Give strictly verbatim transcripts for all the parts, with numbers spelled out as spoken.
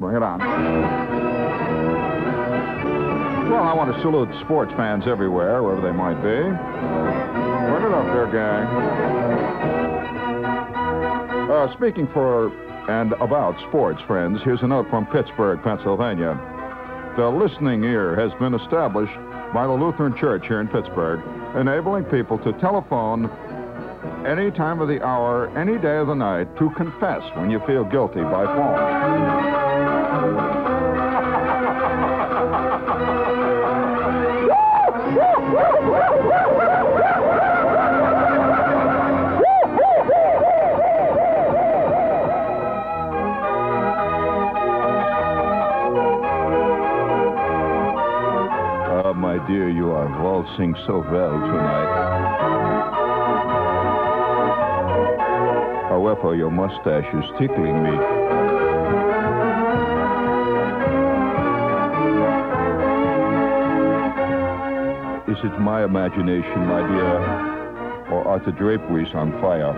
Bring it on. Well, I want to salute sports fans everywhere, wherever they might be. Turn it up there, gang. Uh, speaking for and about sports, friends, here's a note from Pittsburgh, Pennsylvania. The listening ear has been established by the Lutheran Church here in Pittsburgh, enabling people to telephone any time of the hour, any day of the night, to confess when you feel guilty by phone. Oh, my dear, you are waltzing so well tonight. However, your mustache is tickling me. Is it my imagination, my dear, or are the draperies on fire?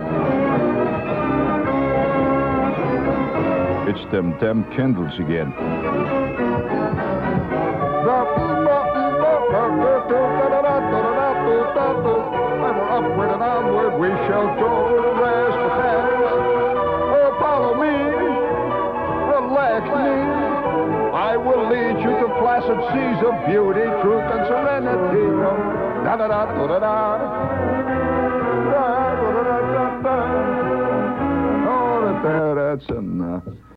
It's them damn candles again. Upward and onward we shall go, rest the past. Oh, follow me, relax me. I will lead you to placid seas of beauty, truth, and serenity. Da da da da da da. Oh, that's an. Uh,